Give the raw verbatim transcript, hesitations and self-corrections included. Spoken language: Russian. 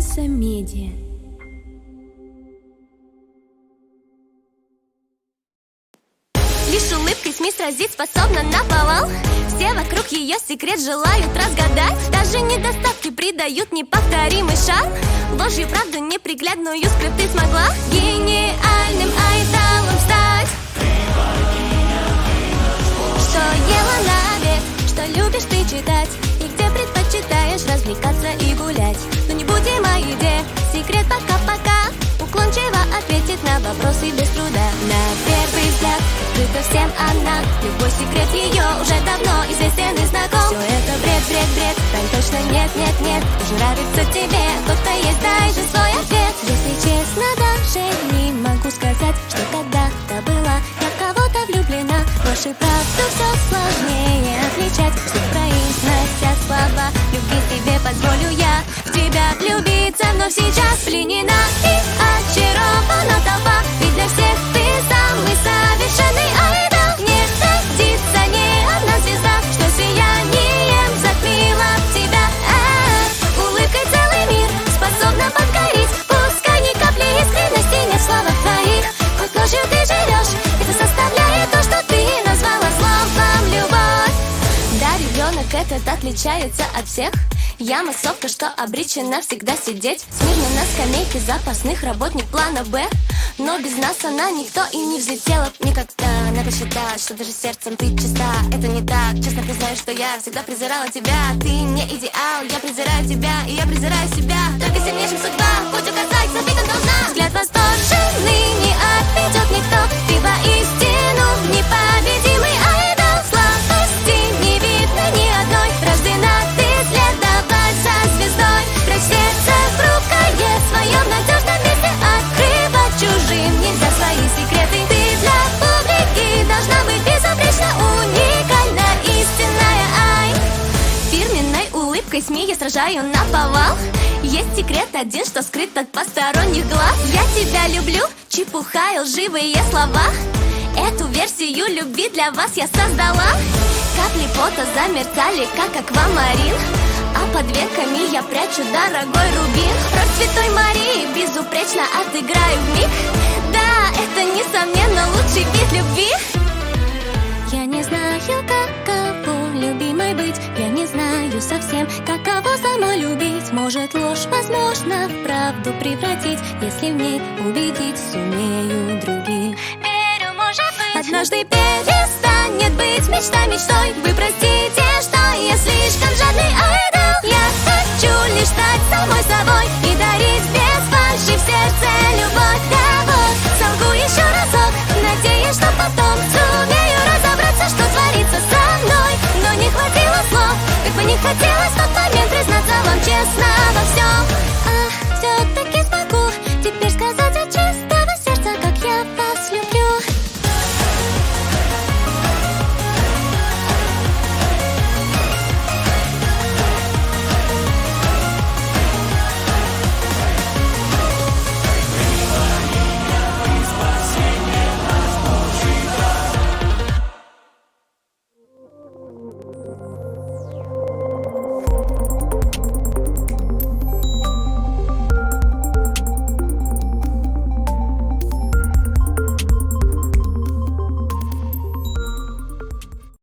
Hansa Media. Лишь улыбкой СМИ сразить способна на повал. Все вокруг ее секрет желают разгадать. Даже недостатки придают неповторимый шарм. Ложью правду неприглядную скрыть ты смогла. Гениальным айдолом стать. Что ела на обед, что любишь ты читать, и где предпочитаешь развлекаться и гулять. Но не будем о еде, секрет пока-пока. Уклончиво ответит на вопросы без труда. На первый взгляд открыта всем она. Любой секрет ее уже давно известен и знаком. Все это бред, бред, бред, там точно нет, нет, нет. Уже нравится тебе, кто-то есть, дай же свой ответ. Если честно, даже не могу сказать, что когда-то была я в кого-то влюблена. Ложь и правду все сложнее отличать. Все произнося слова любви тебе позволю я в тебя влюбиться, но сейчас пленена и очарована толпа. Ведь для всех ты самый совершенный айдол. Не родится ни одна звезда, что сиянием затмила тебя. А-а-а. Улыбкой целый мир способна подкорить. Пускай ни капли искренности нет в словах твоих. Хоть ложью ты живешь, это составляет то, что ты назвала словом любовь. Да, ребенок этот отличается от всех. Я массовка, что обречена всегда сидеть смирно на скамейке запасных, работник плана Б. Но без нас она никто и не взлетела никогда. Надо считать, что даже сердцем ты чиста. Это не так, честно признаю, что я всегда презирала тебя. Ты не идеал, я презираю тебя, и я презираю себя. Только сильнейшим судьба, путь указать, забитым должна. Взгляд восторженный не отведет никто. Ты воистину непобедимый айдол. Слабости не видно ни одной. Рождена ты следовать за звездой. Прячь сердце в рукое своем надежном месте. Открывать чужим нельзя свои секреты. Ты для публики должна быть безупречно уникальна, истинная ай. Фирменной улыбкой СМИ я сражаю наповал. Есть секрет один, что скрыт от посторонних глаз. Я тебя люблю, чепуха и лживые слова. Эту версию любви для вас я создала. Капли пота замерцали, как аквамарин. А под веками я прячу дорогой рубин. Роль Святой Марии безупречно отыграю вмиг. Да, это несомненно лучший вид любви. Я не знаю, каково любимой быть. Я не знаю совсем, каково самой любить. Может, ложь возможно в правду превратить, если в ней увидеть сумею других. Верю, может быть, однажды перестанет быть мечта мечтой. Вы простите, что я слишком жадный айдол. Я хочу лишь стать самой собой.